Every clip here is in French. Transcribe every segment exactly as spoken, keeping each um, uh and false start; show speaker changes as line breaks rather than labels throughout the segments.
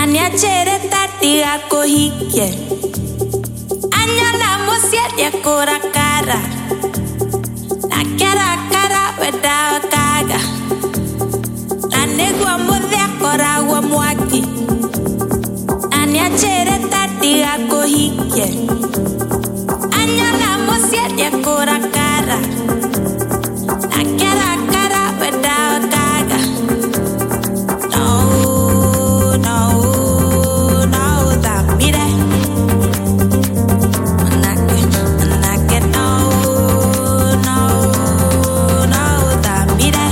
Aniachere tati ako hike Anyana musiet kora kara Nakera kara weda kaga Nanegwa mudhe kora wa mwaki Aniachere tati ako hike Anyana musiet kora kara Nakera kara weda kaga No, no, no, da mire Nake, nake, no, no, no, da mire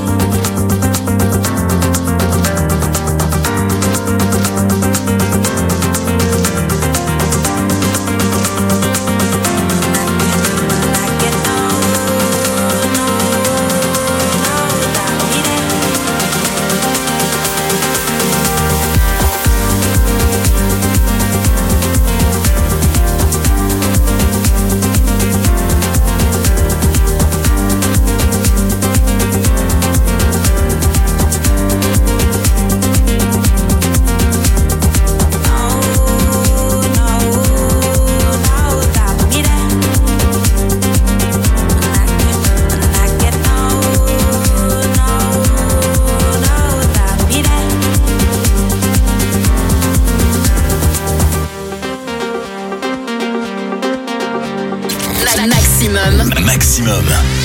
Maximum. Maximum.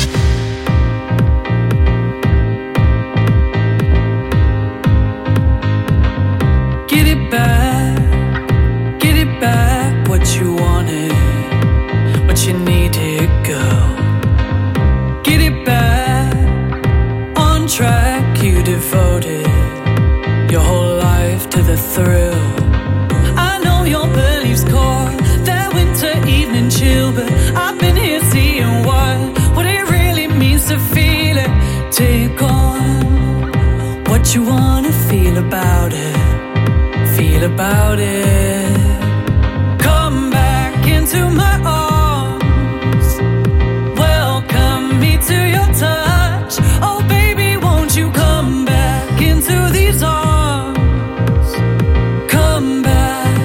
Get it back, get it back, what you wanted, what you needed, girl. Get it back, on track, you devoted your whole life to the thrill. I know your beliefs core, that winter evening chill, but I've been here seeing what, what it really means to feel it. Take on what you wanna feel about it. Feel about it. Come back into my arms. Welcome me to your touch. Oh baby, won't you come back into these arms? Come back.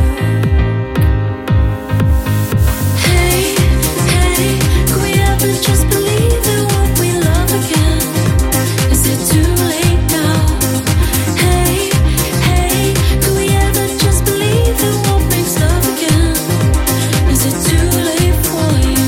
Hey, hey, could we ever just believe in what we love again? Is it too late now? Hey, hey, could we ever just believe in what makes love again? Is it too late for you?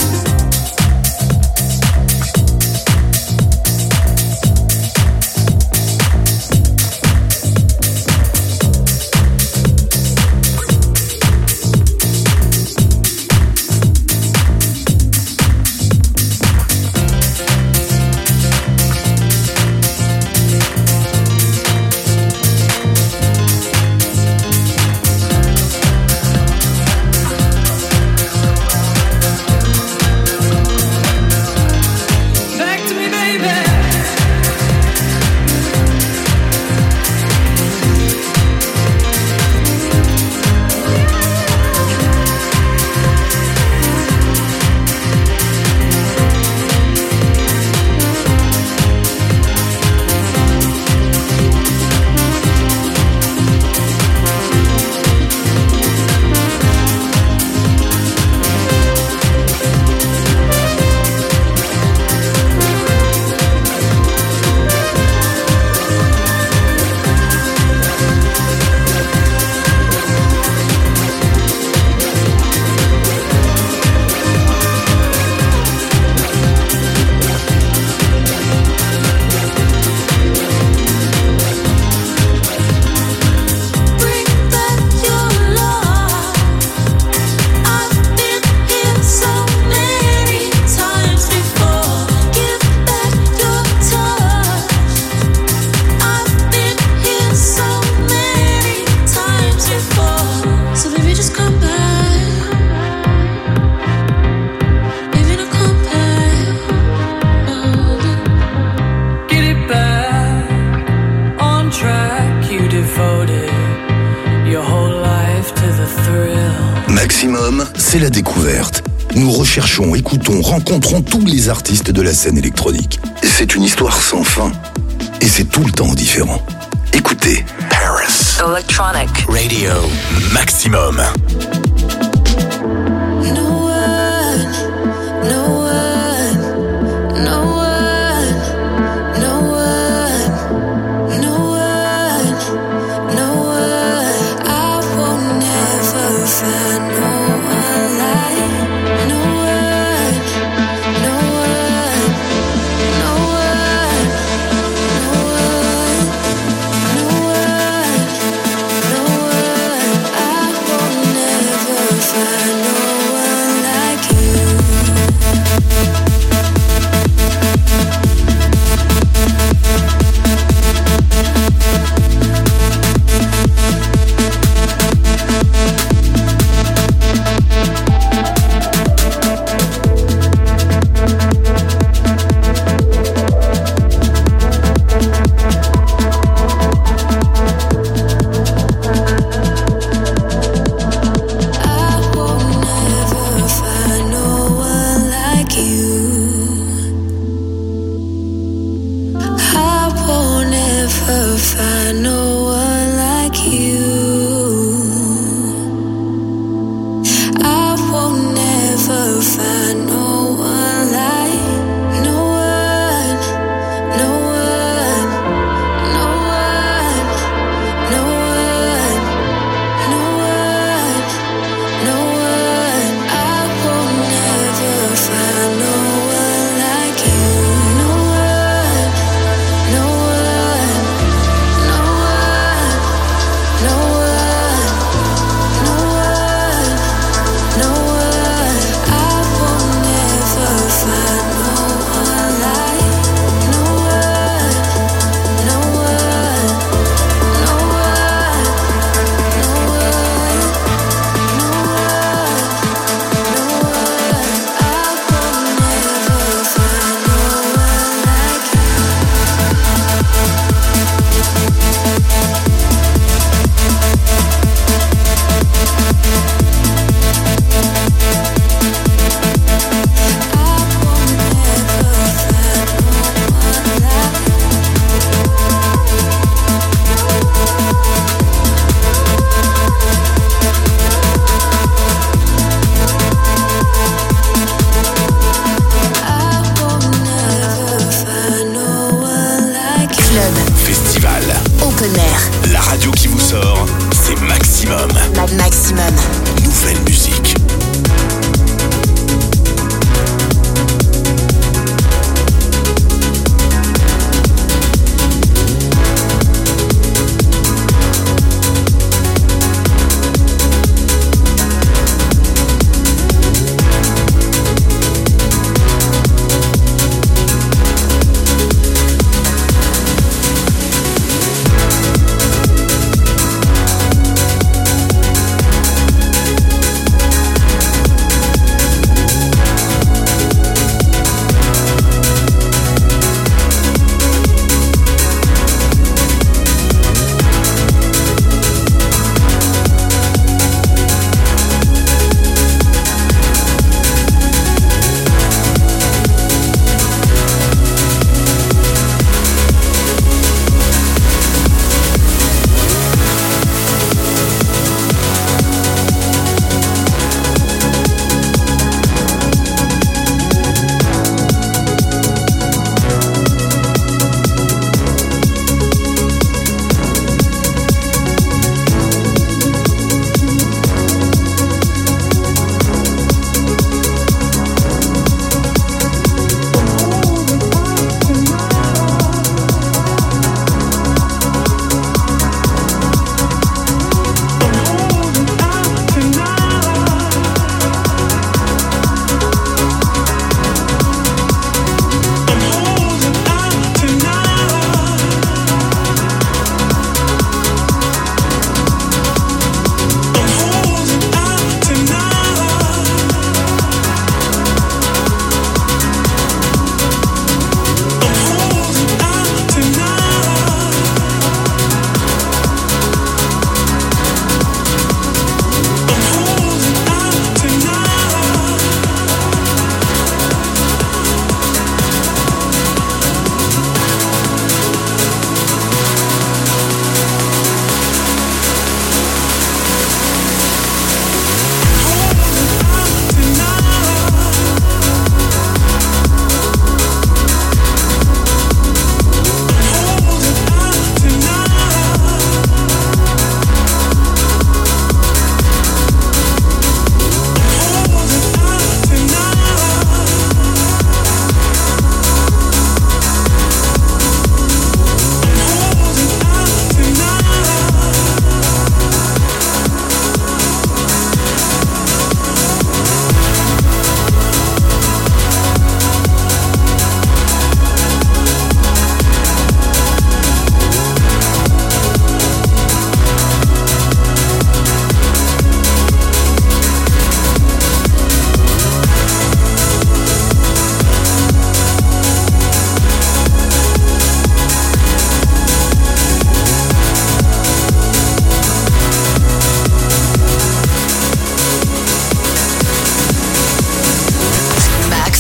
Back to me, baby.
Bring back your love. I've been here so many times before. Give back your touch. I've been here so many times before. So baby, just come back. Baby, now come back. Oh.
Get it back, on track, you devoted your whole life to the thrill.
Maximum, c'est la découverte. Nous recherchons, écoutons, rencontrons tous les artistes de la scène électronique. C'est une histoire sans fin. Et c'est tout le temps différent. Écoutez, Paris.
Electronic
Radio Maximum.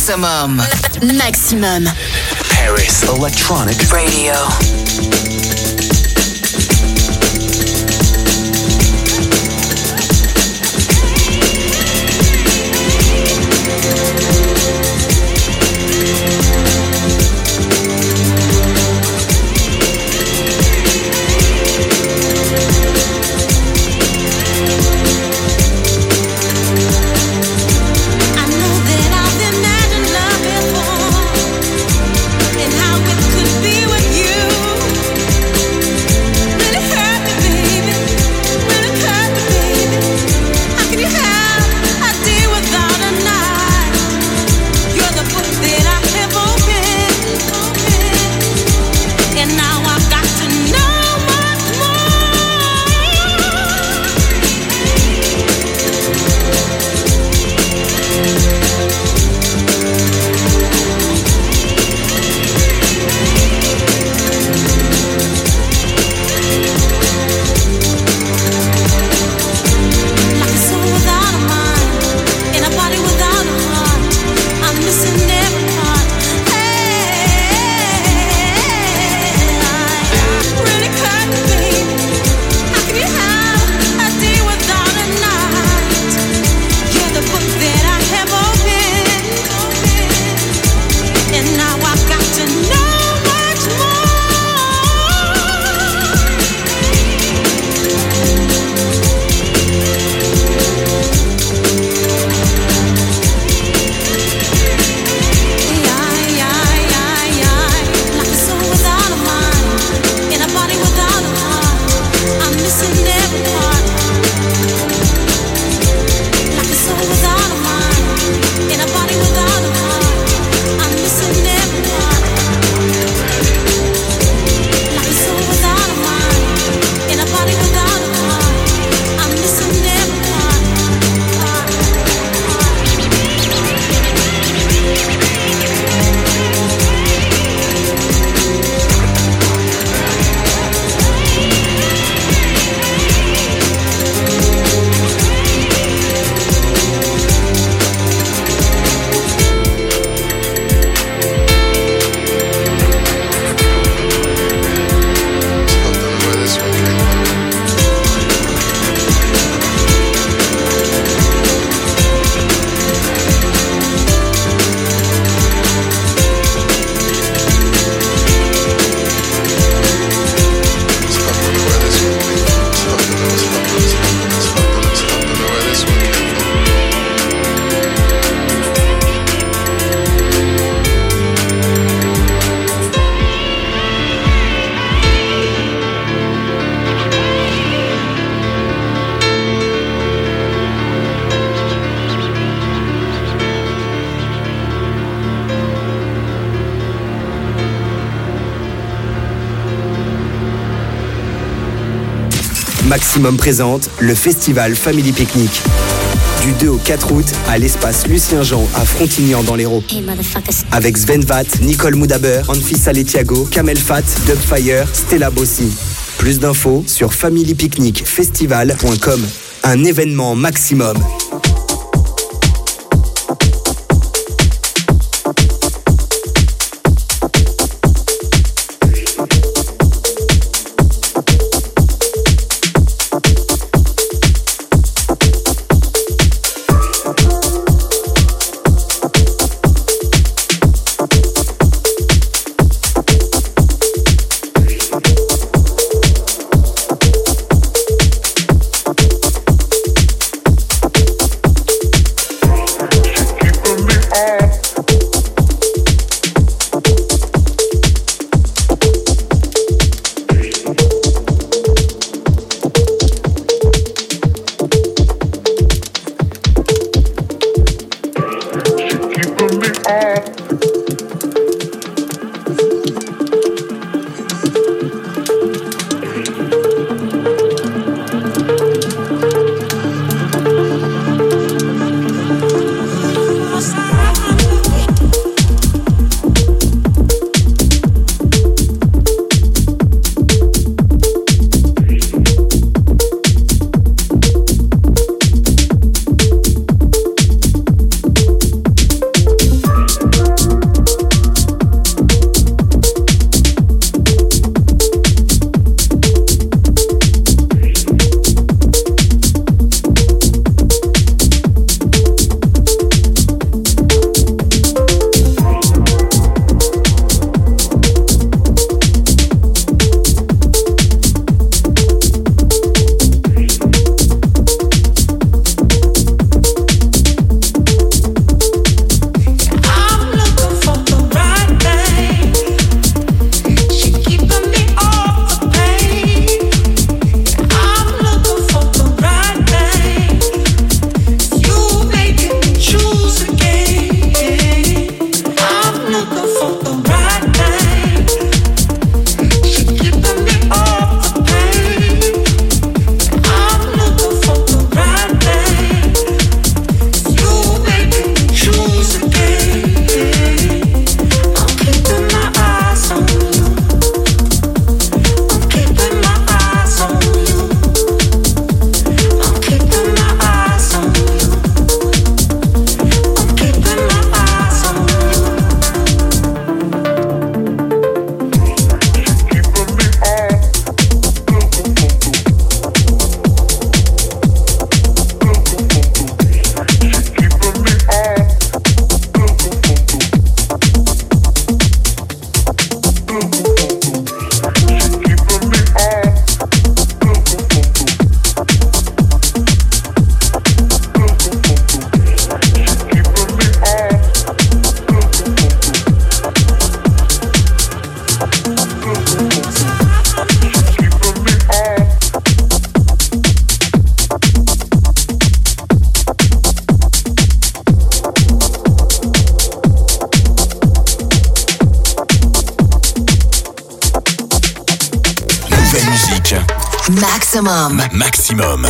Maximum.
Maximum.
Paris Electronic Radio.
Maximum présente le festival Family Picnic. Du deux au quatre août à l'espace Lucien Jean à Frontignan dans l'Hérault.
Hey,
avec Sven Vath, Nicole Moudaber, Anfisa Letiago, Kamel Fat, Dubfire, Stella Bossi. Plus d'infos sur family picnic festival point com. Un événement maximum.
Maximum.
Maximum.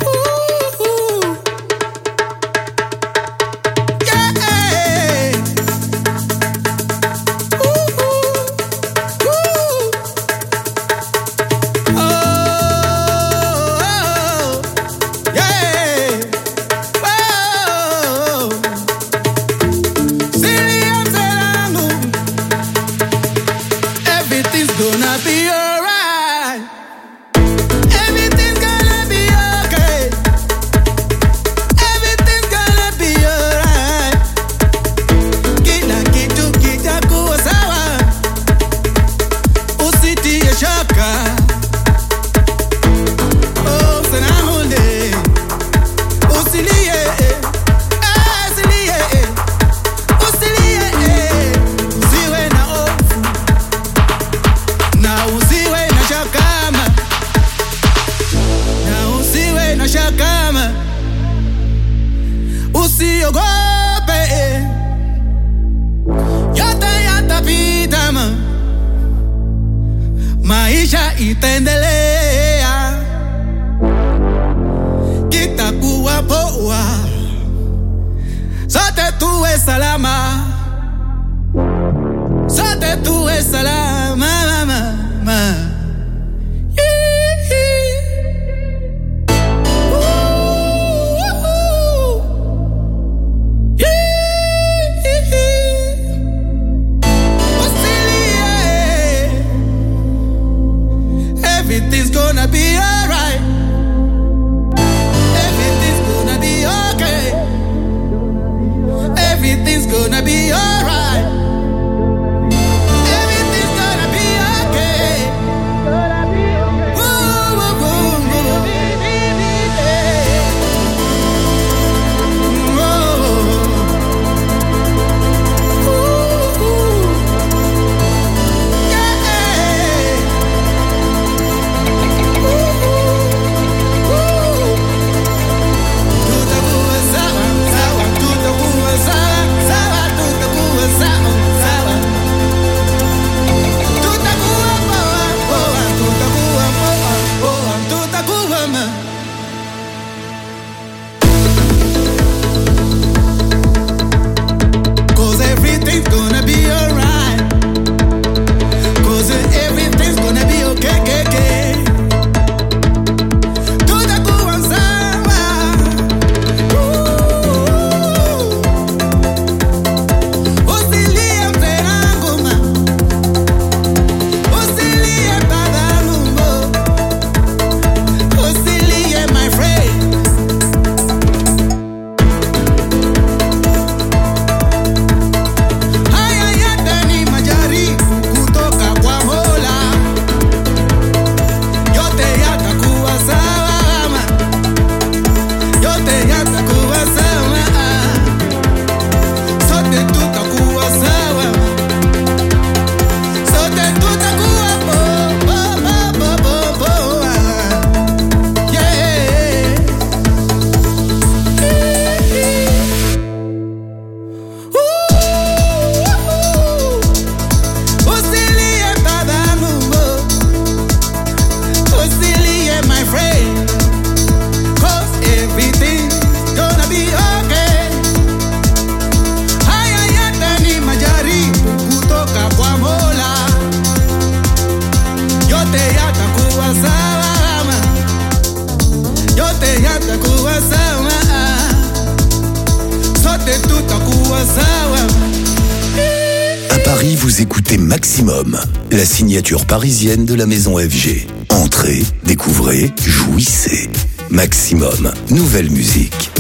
À Paris, vous écoutez Maximum, la signature parisienne de la maison F G. Entrez, découvrez, jouissez. Maximum, nouvelle musique.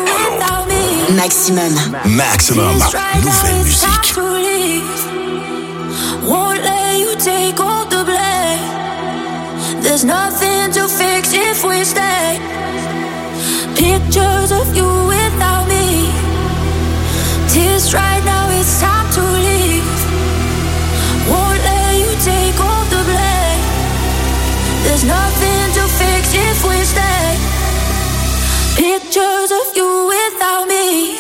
without me.
Maximum.
Maximum. Nouvelle musique.
Won't let you take all the blame. There's nothing to fix if we stay. Pictures of you without me. Tears right now, it's time to leave. Won't let you take all the blame. There's nothing to fix if we stay. Pictures of you without me.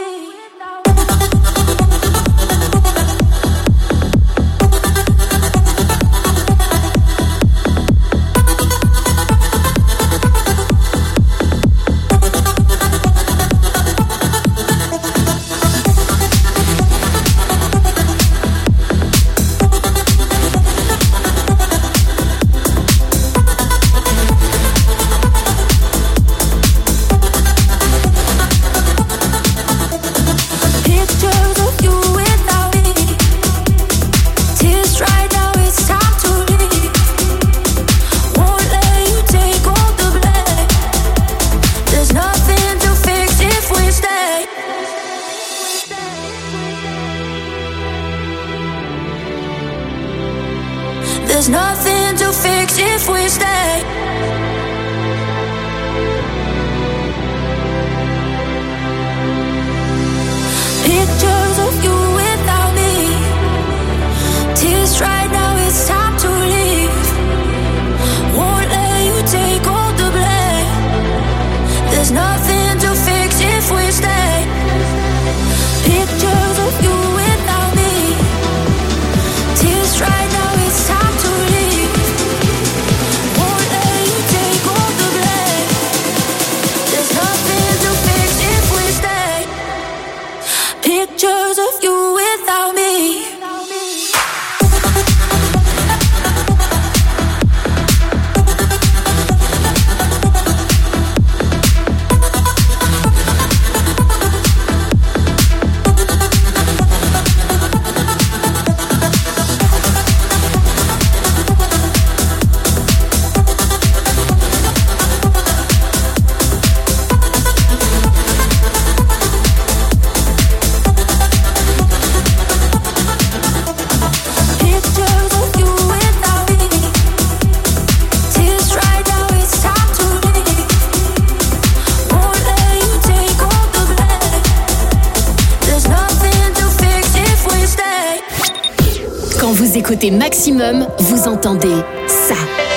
There's nothing to fix if we stay. Pictures of you without me. Tears right now, it's time to leave. Won't let you take all the blame. There's nothing to fix if we stay. Pictures of you without me. Tears right now, it's time to leave. Won't let you take all the blame. There's nothing to fix if we stay. Pictures of you without me.
Écoutez Maximum, vous entendez ça.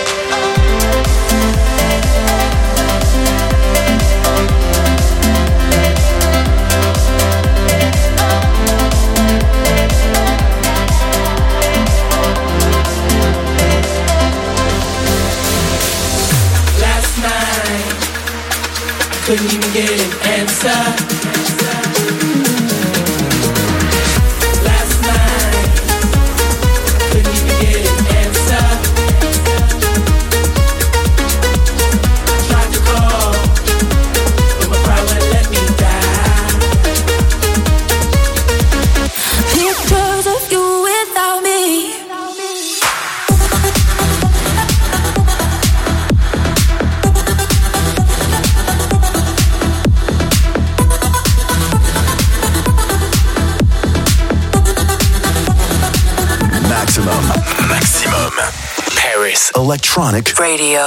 Last night, couldn't even get an answer.
Electronic Radio.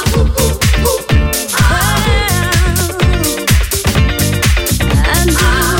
And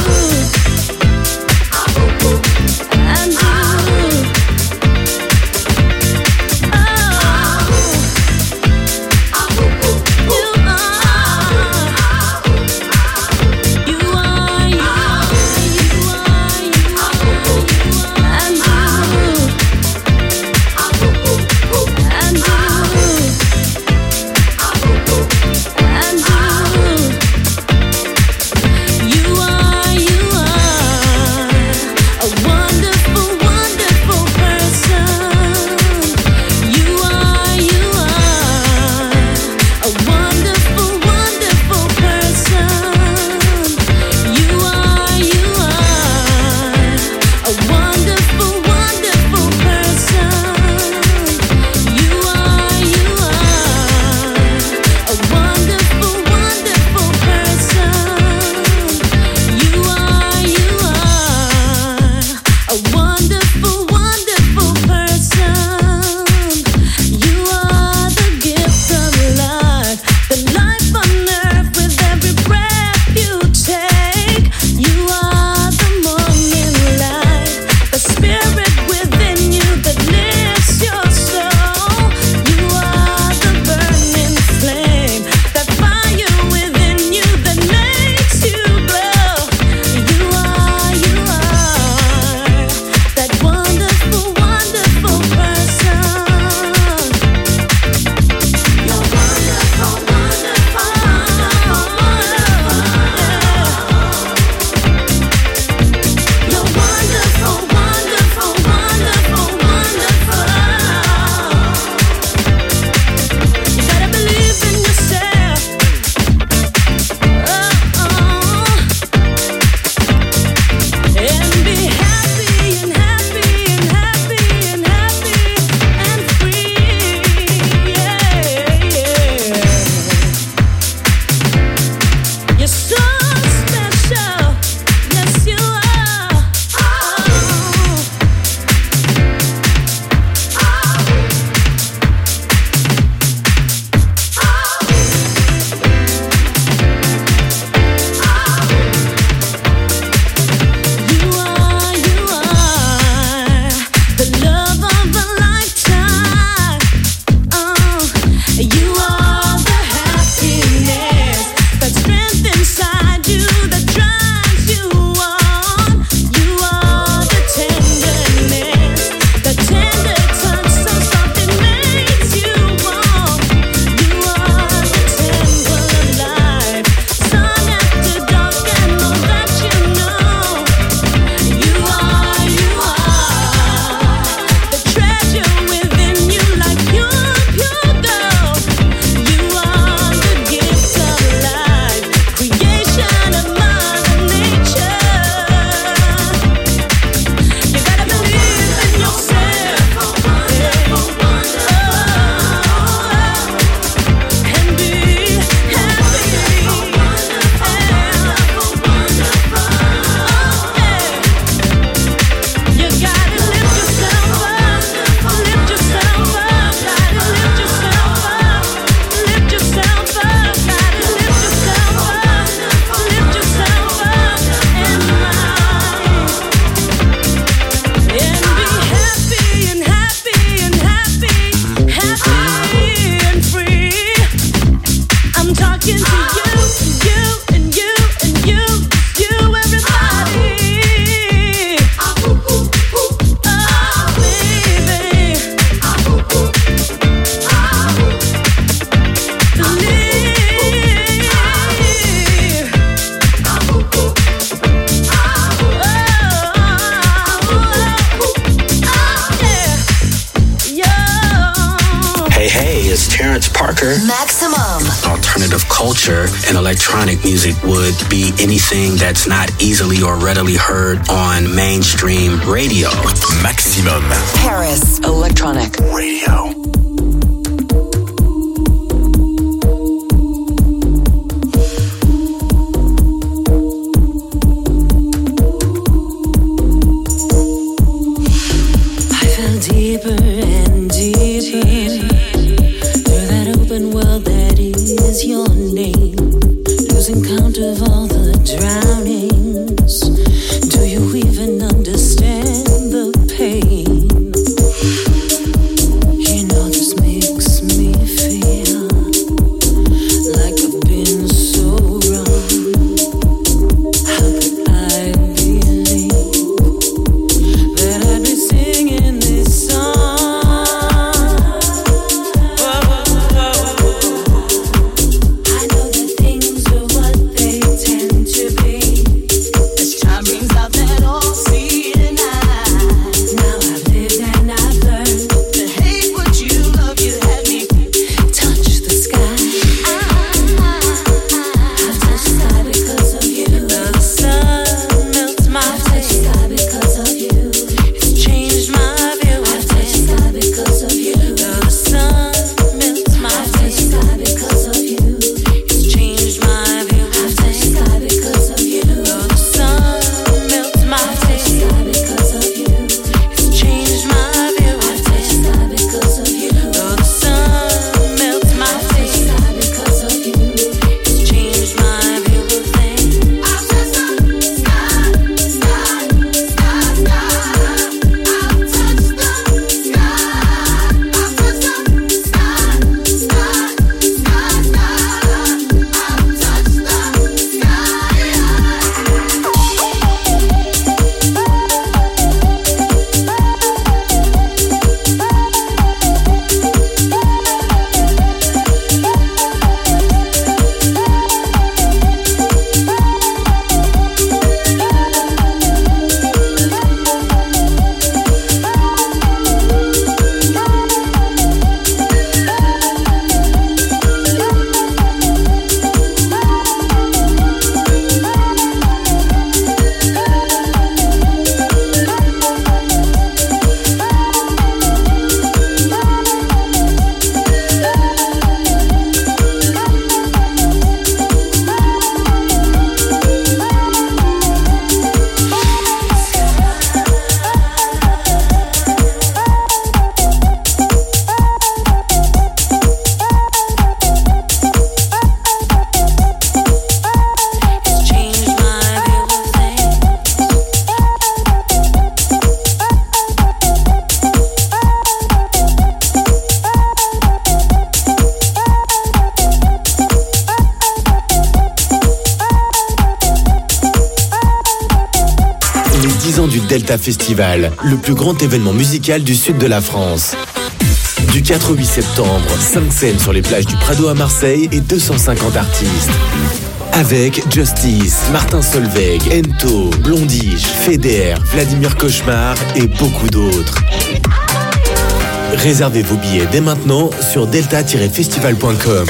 Terrence Parker.
Maximum.
Alternative culture and electronic music would be anything that's not easily or readily heard on mainstream radio.
Maximum.
Paris.
Electronic
Radio.
Deeper and deeper through that open world that is your name, losing count of all the drownings. Do you even understand the pain? You know this makes me feel like I've been so wrong. How could I believe that I'd be singing this song? I know that things are what they tend to be. As time brings out that old sea and I. Now I've lived and I've learned to hate what you love. You had me touch the sky. I've touched the sky because of you. The sun melts my face. I've touched the sky because of you. It's changed my view. I've touched the sky because of you. The sun melts my face. I've touched the sky because of you. It's changed my view. I've touched the sky because of you. The sun melts my face. I've touched the sky because of you. It's changed my view. I've touched the sky because of you. The sun melts my face. I've touched the sky because of you. It's changed my view of things. I've touched the sky, sky, sky, sky. I've touched the sky. I've touched the sky, sky, sky, sky. I've touched the It's changed my view of things.
Les dix ans du Delta Festival, le plus grand événement musical du sud de la France. Du quatre au huit septembre, cinq scènes sur les plages du Prado à Marseille et deux cent cinquante artistes. Avec Justice, Martin Solveig, Ento, Blondish, Feder, Vladimir Cauchemar et beaucoup d'autres. Réservez vos billets dès maintenant sur delta tiret festival point com.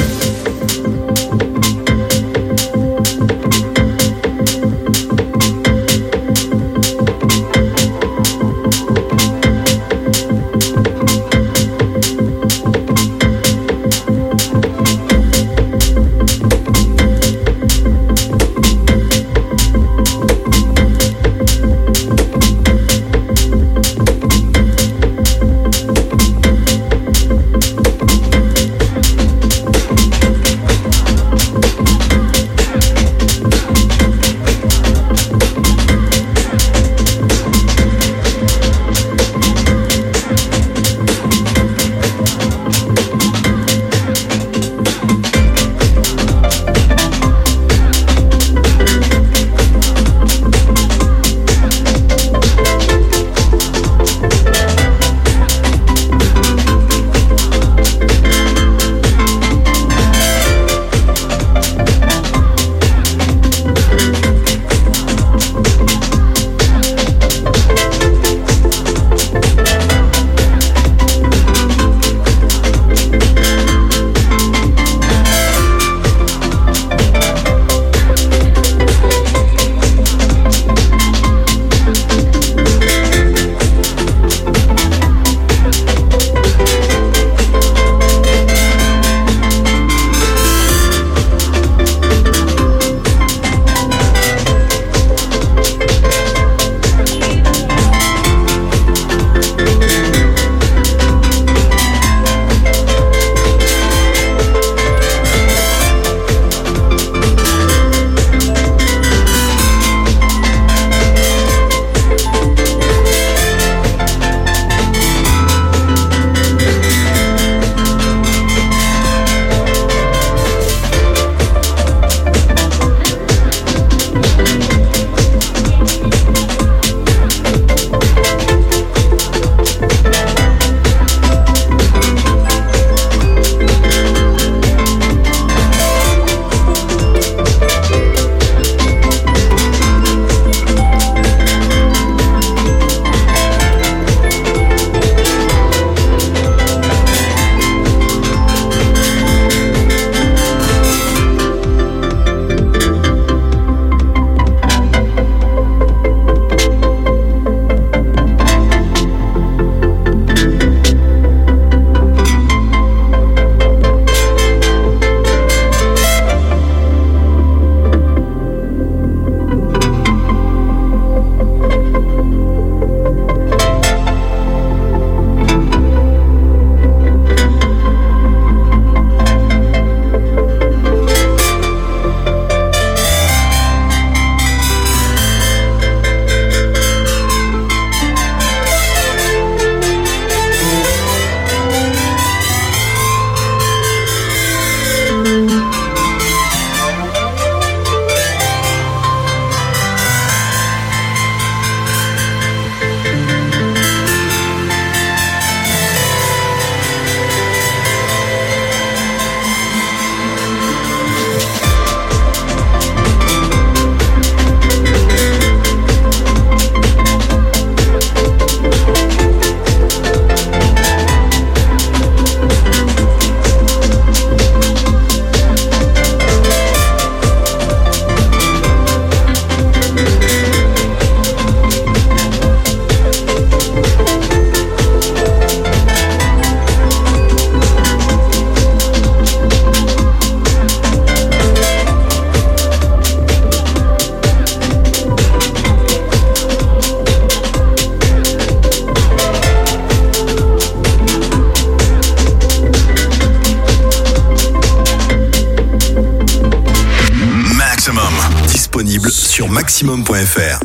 maximum point f r.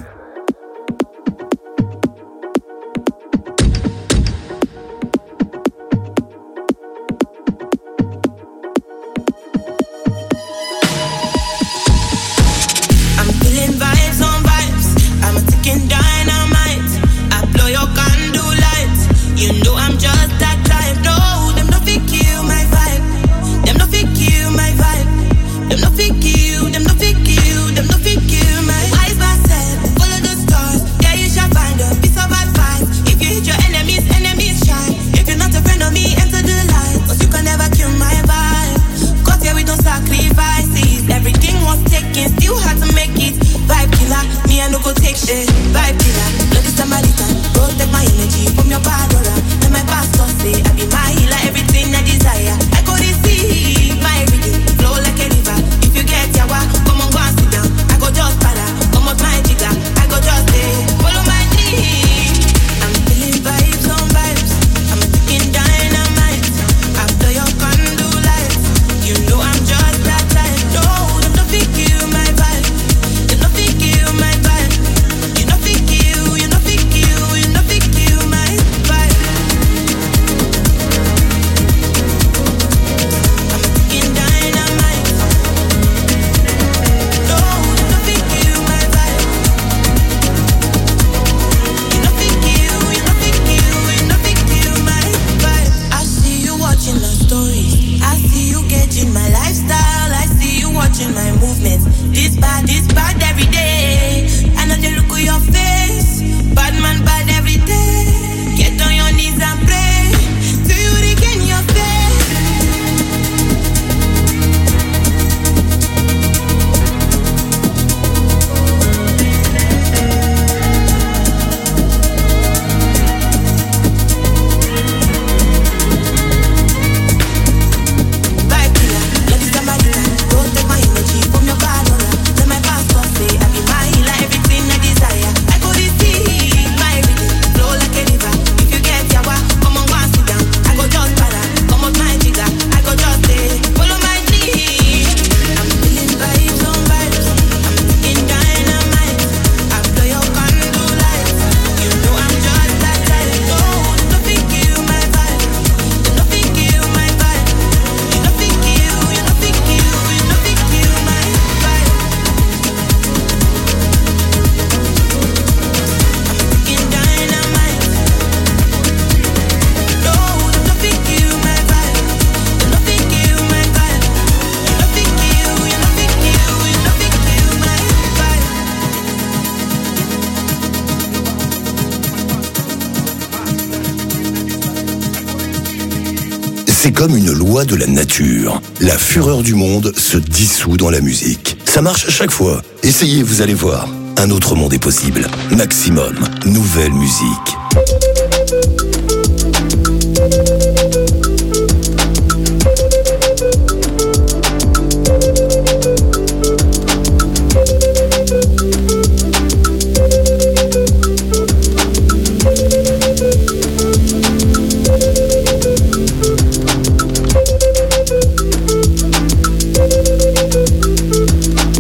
C'est comme une loi de la nature. La fureur du monde se dissout dans la musique. Ça marche chaque fois. Essayez, vous allez voir. Un autre monde est possible. Maximum, nouvelle musique.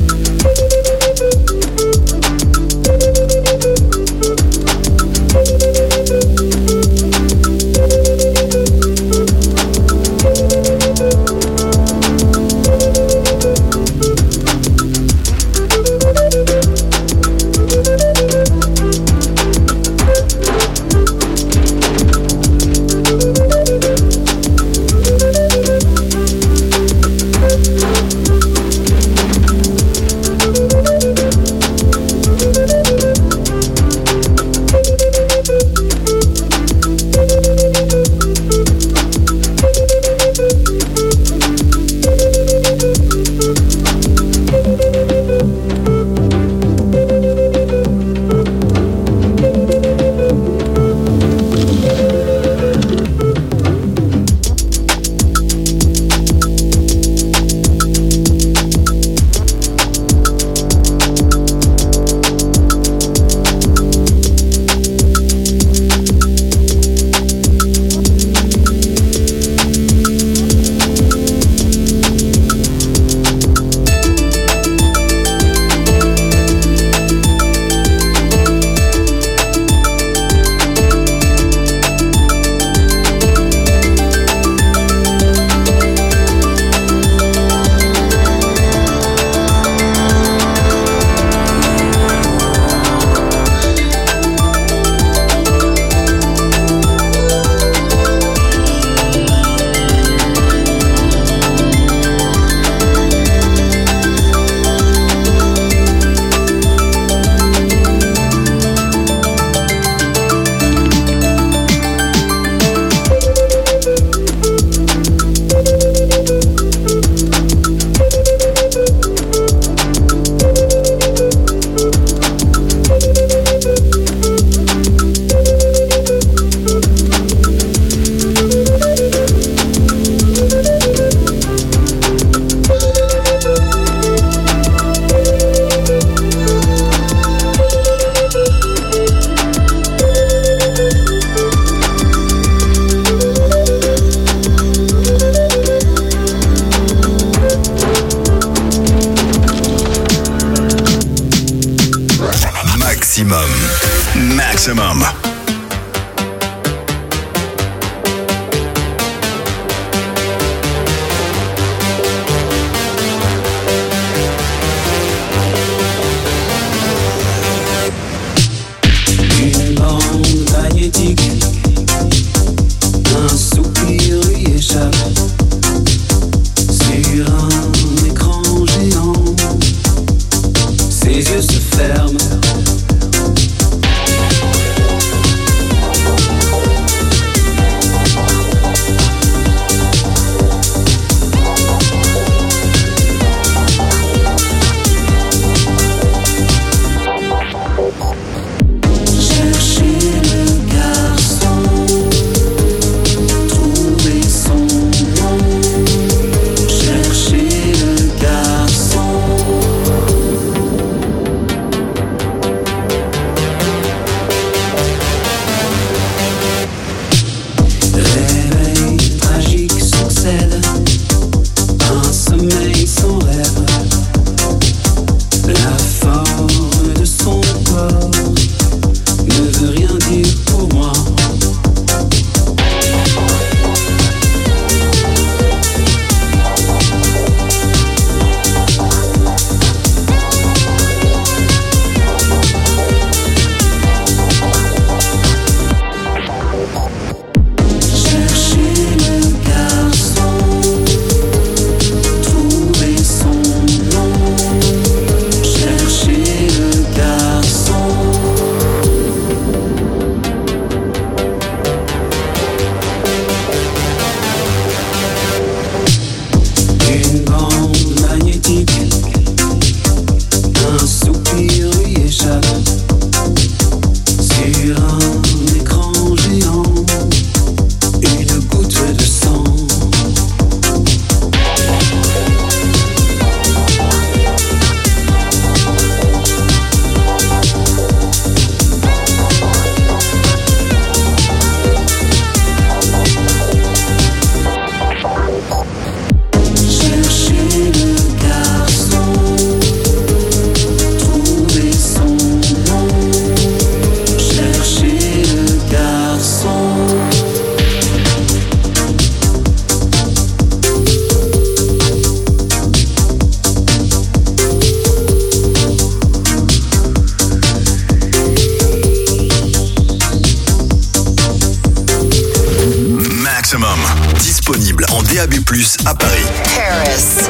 Thank you.
Maximum.
Une bande magnétique, un soupir lui échappe sur un écran géant. Ses yeux se ferment.
Disponible en D A B plus, à Paris.
Paris.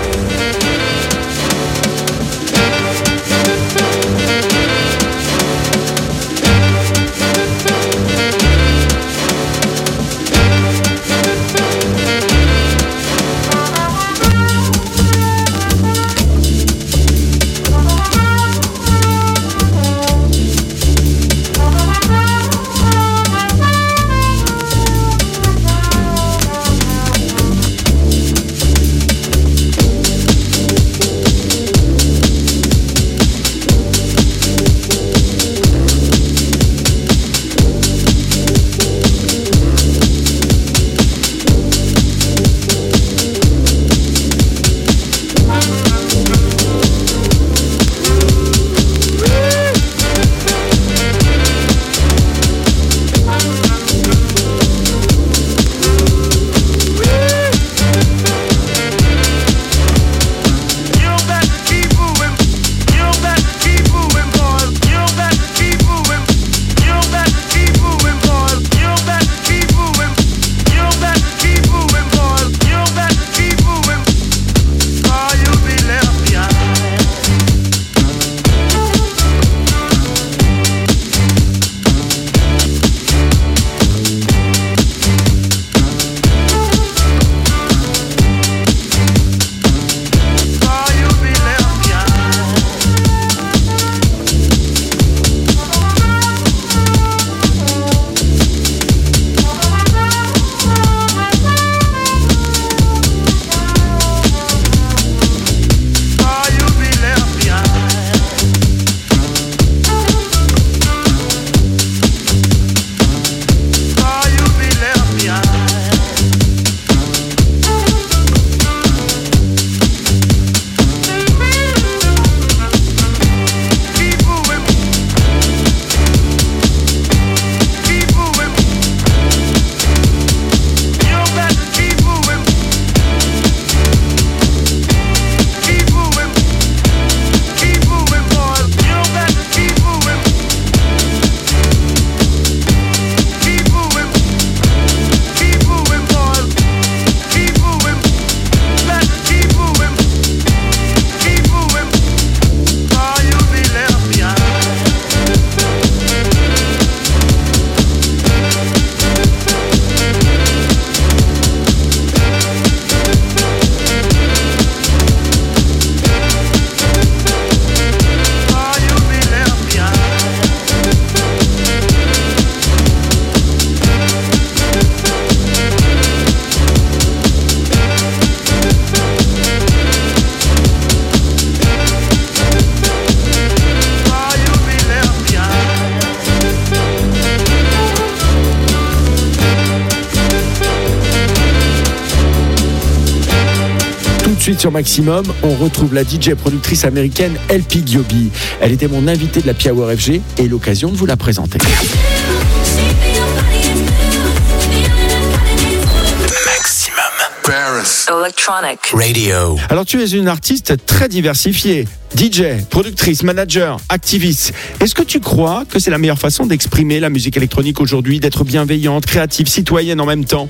suite sur Maximum, on retrouve la D J productrice américaine L P Giobbi. Elle était mon invitée de la Power F G et l'occasion de vous la présenter.
Paris.
Electronic
Radio.
Alors tu es une artiste très diversifiée. D J, productrice, manager, activiste. Est-ce que tu crois que c'est la meilleure façon d'exprimer la musique électronique aujourd'hui, d'être bienveillante, créative, citoyenne en même temps?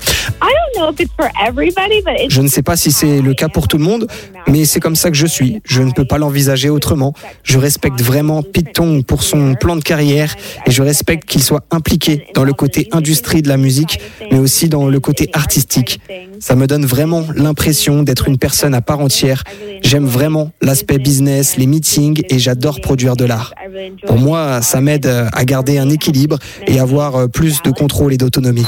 Je ne sais pas si c'est le cas pour tout le monde, mais c'est comme ça que je suis. Je ne peux pas l'envisager autrement. Je respecte vraiment Pete Tong pour son plan de carrière et je respecte qu'il soit impliqué dans le côté industrie de la musique, mais aussi dans le côté artistique. Ça me donne vraiment l'impression d'être une personne à part entière. J'aime vraiment l'aspect business, les meetings et j'adore produire de l'art. Pour moi, ça m'aide à garder un équilibre et avoir plus de contrôle et d'autonomie.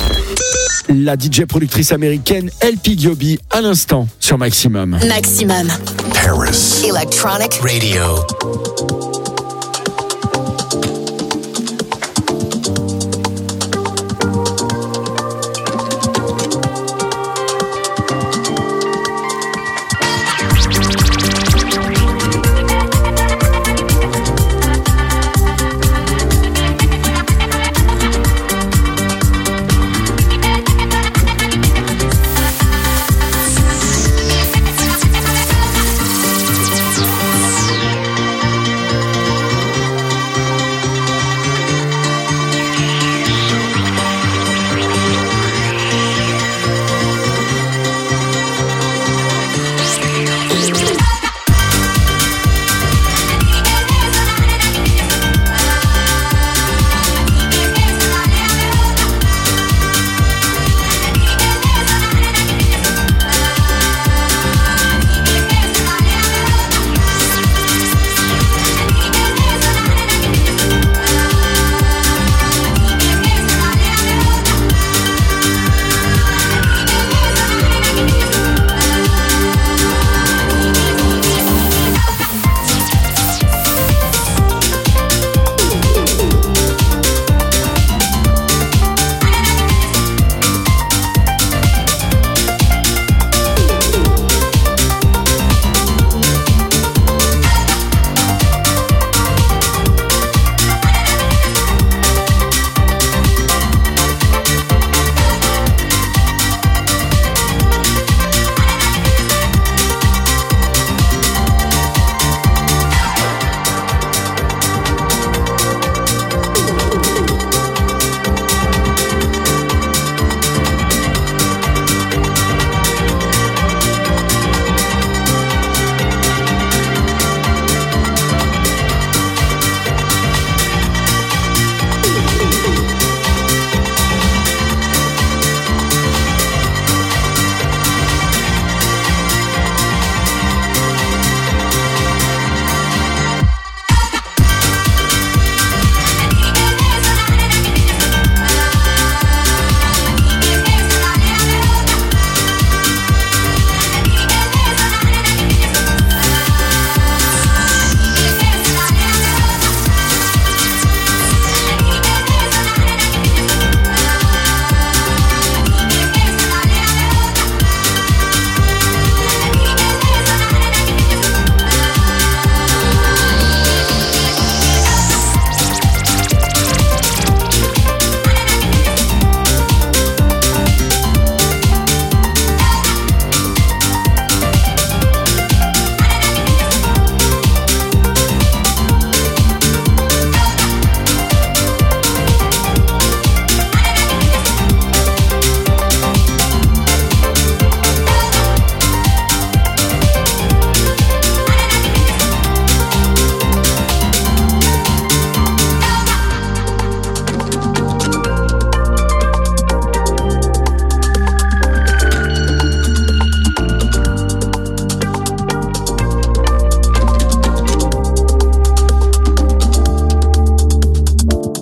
La D J productrice américaine L P Giobbi à l'instant sur Maximum.
Maximum.
Paris.
Electronic
Radio.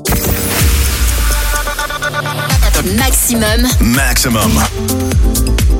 Maximum.
Maximum.